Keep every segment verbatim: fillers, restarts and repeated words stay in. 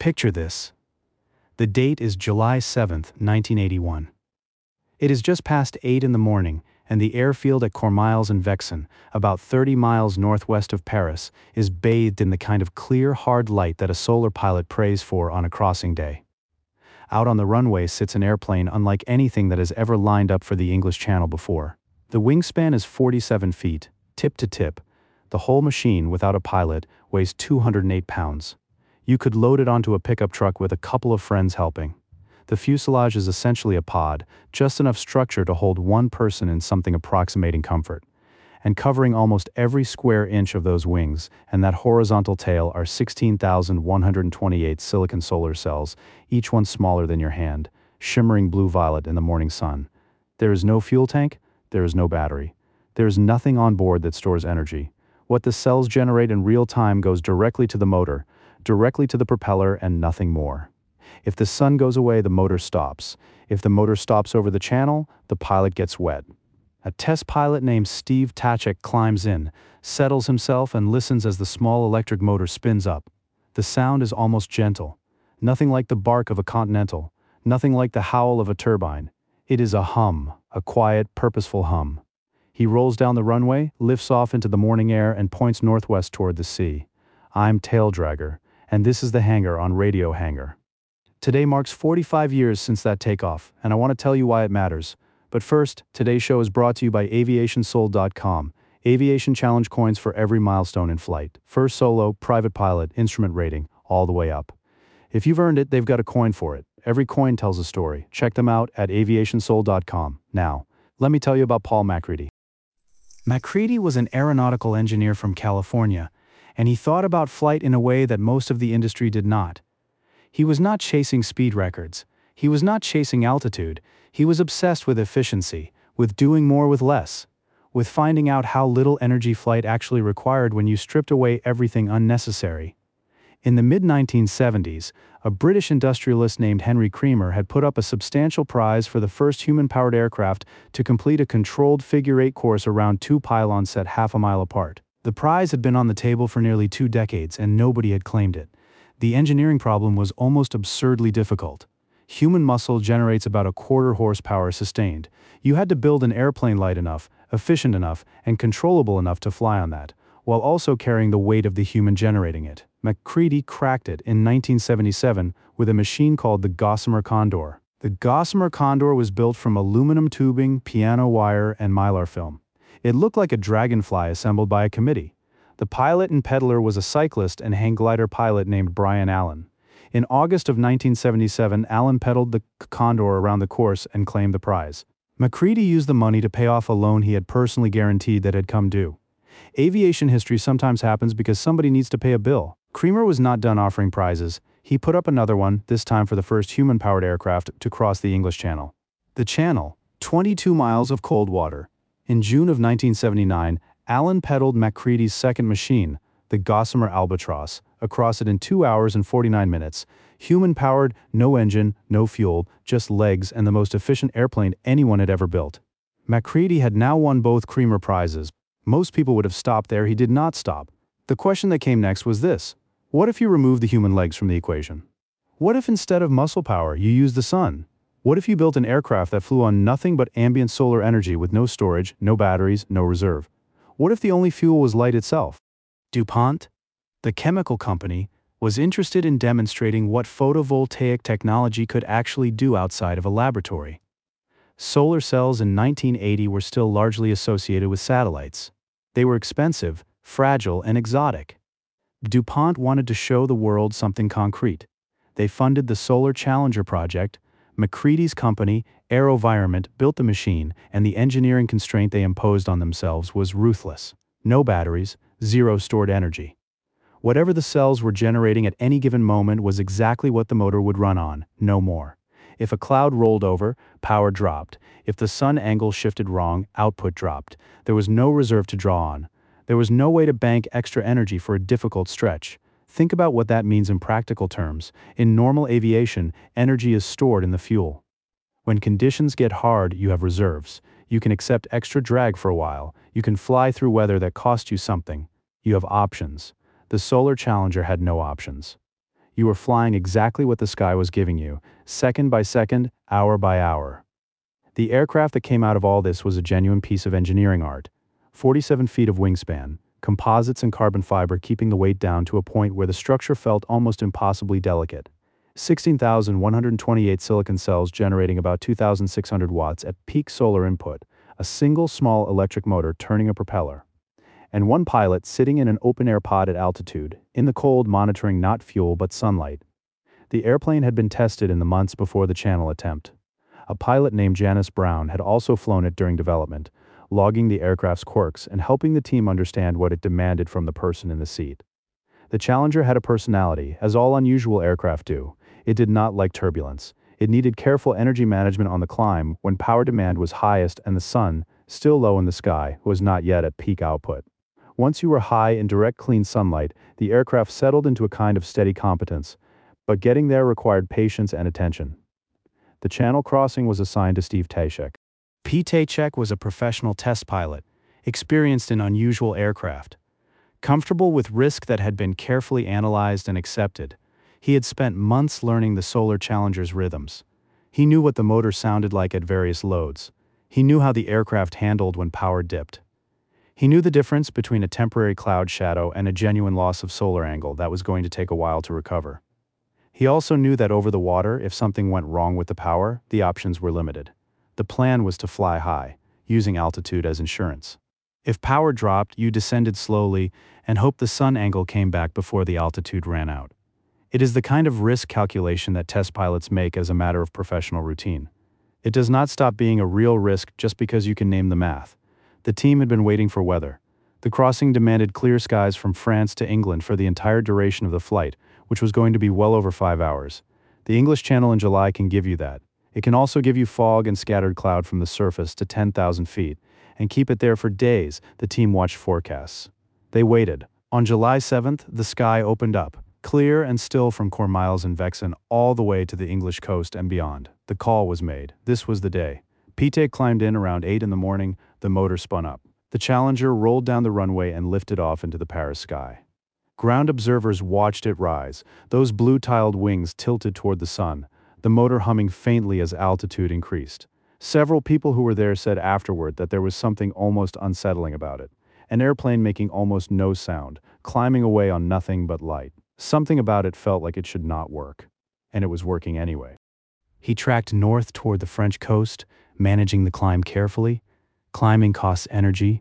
Picture this. The date is July seventh, nineteen eighty-one. It is just past eight in the morning, and the airfield at Cormeilles in Vexin, about thirty miles northwest of Paris, is bathed in the kind of clear, hard light that a solar pilot prays for on a crossing day. Out on the runway sits an airplane unlike anything that has ever lined up for the English Channel before. The wingspan is forty-seven feet, tip to tip. The whole machine, without a pilot, weighs two hundred eight pounds. You could load it onto a pickup truck with a couple of friends helping. The fuselage is essentially a pod, just enough structure to hold one person in something approximating comfort. And covering almost every square inch of those wings and that horizontal tail are sixteen thousand one hundred twenty-eight silicon solar cells, each one smaller than your hand, shimmering blue-violet in the morning sun. There is no fuel tank, there is no battery. There is nothing on board that stores energy. What the cells generate in real time goes directly to the motor, directly to the propeller, and nothing more. If the sun goes away, the motor stops. If the motor stops over the channel, the pilot gets wet. A test pilot named Steve Tachek climbs in, settles himself, and listens as the small electric motor spins up. The sound is almost gentle. Nothing like the bark of a Continental, nothing like the howl of a turbine. It is a hum, a quiet, purposeful hum. He rolls down the runway, lifts off into the morning air, and points northwest toward the sea. I'm Tail Dragger, and this is the hangar on Radio Hangar. Today marks forty-five years since that takeoff, and I want to tell you why it matters. But first, today's show is brought to you by aviation soul dot com. Aviation challenge coins for every milestone in flight. First solo, private pilot, instrument rating, all the way up. If you've earned it, they've got a coin for it. Every coin tells a story. Check them out at aviation soul dot com. Now, let me tell you about Paul MacCready. MacCready was an aeronautical engineer from California, and he thought about flight in a way that most of the industry did not. He was not chasing speed records. He was not chasing altitude. He was obsessed with efficiency, with doing more with less, with finding out how little energy flight actually required when you stripped away everything unnecessary. In the mid nineteen seventies, a British industrialist named Henry Creamer had put up a substantial prize for the first human-powered aircraft to complete a controlled figure-eight course around two pylons set half a mile apart. The prize had been on the table for nearly two decades, and nobody had claimed it. The engineering problem was almost absurdly difficult. Human muscle generates about a quarter horsepower sustained. You had to build an airplane light enough, efficient enough, and controllable enough to fly on that, while also carrying the weight of the human generating it. MacCready cracked it in nineteen seventy-seven with a machine called the Gossamer Condor. The Gossamer Condor was built from aluminum tubing, piano wire, and mylar film. It looked like a dragonfly assembled by a committee. The pilot and peddler was a cyclist and hang glider pilot named Brian Allen. In August of nineteen seventy-seven, Allen pedaled the Condor around the course and claimed the prize. MacCready used the money to pay off a loan he had personally guaranteed that had come due. Aviation history sometimes happens because somebody needs to pay a bill. Creamer was not done offering prizes. He put up another one, this time for the first human-powered aircraft to cross the English Channel. The Channel, twenty-two miles of cold water. In June of nineteen seventy-nine, Allen pedaled MacCready's second machine, the Gossamer Albatross, across it in two hours and forty-nine minutes. Human-powered, no engine, no fuel, just legs, and the most efficient airplane anyone had ever built. MacCready had now won both Creamer prizes. Most people would have stopped there. He did not stop. The question that came next was this: what if you remove the human legs from the equation? What if instead of muscle power, you used the sun? What if you built an aircraft that flew on nothing but ambient solar energy with no storage, no batteries, no reserve? What if the only fuel was light itself? DuPont, the chemical company, was interested in demonstrating what photovoltaic technology could actually do outside of a laboratory. Solar cells in nineteen eighty were still largely associated with satellites. They were expensive, fragile, and exotic. DuPont wanted to show the world something concrete. They funded the Solar Challenger project. MacCready's company, AeroVironment, built the machine, and the engineering constraint they imposed on themselves was ruthless. No batteries, zero stored energy. Whatever the cells were generating at any given moment was exactly what the motor would run on, no more. If a cloud rolled over, power dropped. If the sun angle shifted wrong, output dropped. There was no reserve to draw on. There was no way to bank extra energy for a difficult stretch. Think about what that means in practical terms. In normal aviation, energy is stored in the fuel. When conditions get hard, you have reserves. You can accept extra drag for a while. You can fly through weather that costs you something. You have options. The Solar Challenger had no options. You were flying exactly what the sky was giving you, second by second, hour by hour. The aircraft that came out of all this was a genuine piece of engineering art. forty-seven feet of wingspan, composites and carbon fiber keeping the weight down to a point where the structure felt almost impossibly delicate. sixteen thousand one hundred twenty-eight silicon cells generating about two thousand six hundred watts at peak solar input, a single small electric motor turning a propeller, and one pilot sitting in an open-air pod at altitude, in the cold monitoring not fuel but sunlight. The airplane had been tested in the months before the Channel attempt. A pilot named Janice Brown had also flown it during development, logging the aircraft's quirks and helping the team understand what it demanded from the person in the seat. The Challenger had a personality, as all unusual aircraft do. It did not like turbulence. It needed careful energy management on the climb when power demand was highest and the sun, still low in the sky, was not yet at peak output. Once you were high in direct clean sunlight, the aircraft settled into a kind of steady competence, but getting there required patience and attention. The Channel crossing was assigned to Steve Tashek. Pete Tashek was a professional test pilot, experienced in unusual aircraft. Comfortable with risk that had been carefully analyzed and accepted, he had spent months learning the Solar Challenger's rhythms. He knew what the motor sounded like at various loads. He knew how the aircraft handled when power dipped. He knew the difference between a temporary cloud shadow and a genuine loss of solar angle that was going to take a while to recover. He also knew that over the water, if something went wrong with the power, the options were limited. The plan was to fly high, using altitude as insurance. If power dropped, you descended slowly and hoped the sun angle came back before the altitude ran out. It is the kind of risk calculation that test pilots make as a matter of professional routine. It does not stop being a real risk just because you can name the math. The team had been waiting for weather. The crossing demanded clear skies from France to England for the entire duration of the flight, which was going to be well over five hours. The English Channel in July can give you that. It can also give you fog and scattered cloud from the surface to ten thousand feet, and keep it there for days. The team watched forecasts. They waited. On July seventh, the sky opened up, clear and still from Cormiles and Vexin all the way to the English coast and beyond. The call was made. This was the day. Pete climbed in around eight in the morning, the motor spun up. The Challenger rolled down the runway and lifted off into the Paris sky. Ground observers watched it rise, those blue-tiled wings tilted toward the sun, the motor humming faintly as altitude increased. Several people who were there said afterward that there was something almost unsettling about it. An airplane making almost no sound, climbing away on nothing but light. Something about it felt like it should not work. And it was working anyway. He tracked north toward the French coast, managing the climb carefully. Climbing costs energy.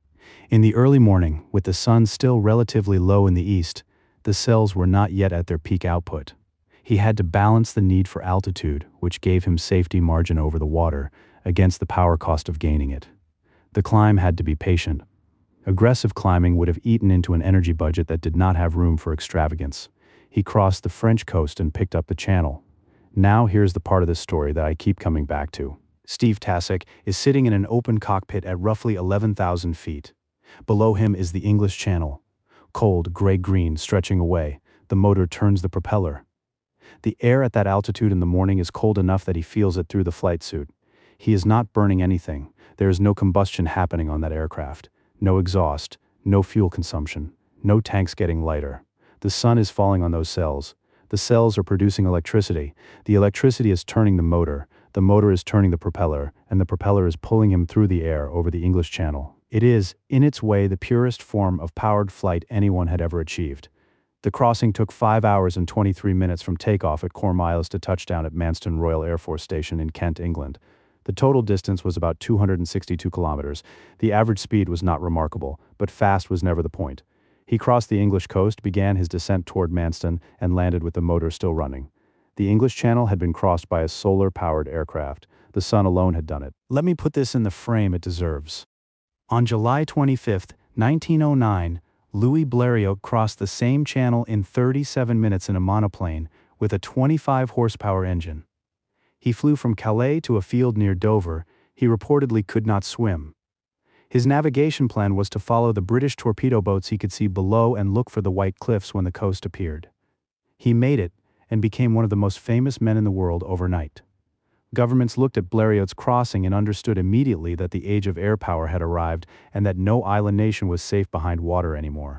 In the early morning, with the sun still relatively low in the east, the cells were not yet at their peak output. He had to balance the need for altitude, which gave him safety margin over the water, against the power cost of gaining it. The climb had to be patient. Aggressive climbing would have eaten into an energy budget that did not have room for extravagance. He crossed the French coast and picked up the Channel. Now here's the part of this story that I keep coming back to. Steve Tashek is sitting in an open cockpit at roughly eleven thousand feet. Below him is the English Channel. Cold, gray-green, stretching away. The motor turns the propeller. The air at that altitude in the morning is cold enough that he feels it through the flight suit. He is not burning anything. There is no combustion happening on that aircraft. No exhaust, no fuel consumption, no tanks getting lighter. The sun is falling on those cells. The cells are producing electricity. The electricity is turning the motor. The motor is turning the propeller, and the propeller is pulling him through the air over the English Channel. It is, in its way, the purest form of powered flight anyone had ever achieved. The crossing took five hours and twenty-three minutes from takeoff at Cormiles to touchdown at Manston Royal Air Force Station in Kent, England. The total distance was about two hundred sixty-two kilometers. The average speed was not remarkable, but fast was never the point. He crossed the English coast, began his descent toward Manston, and landed with the motor still running. The English Channel had been crossed by a solar-powered aircraft. The sun alone had done it. Let me put this in the frame it deserves. On July twenty-fifth, nineteen oh nine, Louis Blériot crossed the same channel in thirty-seven minutes in a monoplane with a twenty-five horsepower engine. He flew from Calais to a field near Dover. He reportedly could not swim. His navigation plan was to follow the British torpedo boats he could see below and look for the white cliffs when the coast appeared. He made it, and became one of the most famous men in the world overnight. Governments looked at Blériot's crossing and understood immediately that the age of air power had arrived and that no island nation was safe behind water anymore.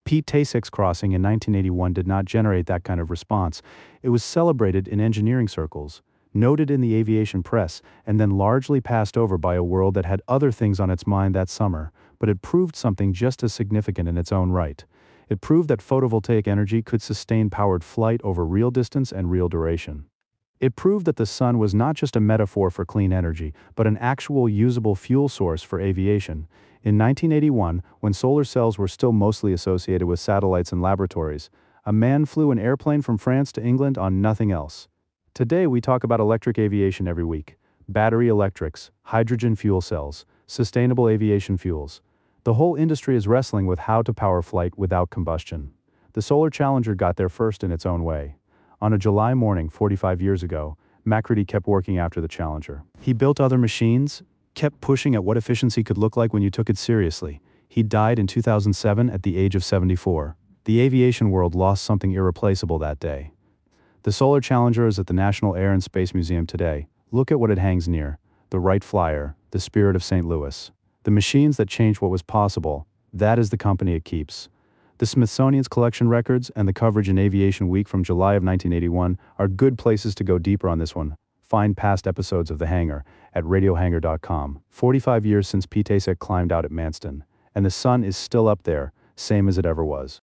Pete Tasek's crossing in nineteen eighty-one did not generate that kind of response. It was celebrated in engineering circles, noted in the aviation press, and then largely passed over by a world that had other things on its mind that summer, but it proved something just as significant in its own right. It proved that photovoltaic energy could sustain powered flight over real distance and real duration. It proved that the sun was not just a metaphor for clean energy, but an actual usable fuel source for aviation. In nineteen eighty-one, when solar cells were still mostly associated with satellites and laboratories, a man flew an airplane from France to England on nothing else. Today we talk about electric aviation every week. Battery electrics, hydrogen fuel cells, sustainable aviation fuels. The whole industry is wrestling with how to power flight without combustion. The Solar Challenger got there first in its own way. On a July morning forty-five years ago, MacReady kept working after the Challenger. He built other machines, kept pushing at what efficiency could look like when you took it seriously. He died in two thousand seven at the age of seventy-four. The aviation world lost something irreplaceable that day. The Solar Challenger is at the National Air and Space Museum today. Look at what it hangs near: the Wright Flyer, the Spirit of Saint Louis. The machines that changed what was possible, that is the company it keeps. The Smithsonian's collection records and the coverage in Aviation Week from July of nineteen eighty-one are good places to go deeper on this one. Find past episodes of The Hangar at radio hangar dot com. forty-five years since Pete Tasek climbed out at Manston, and the sun is still up there, same as it ever was.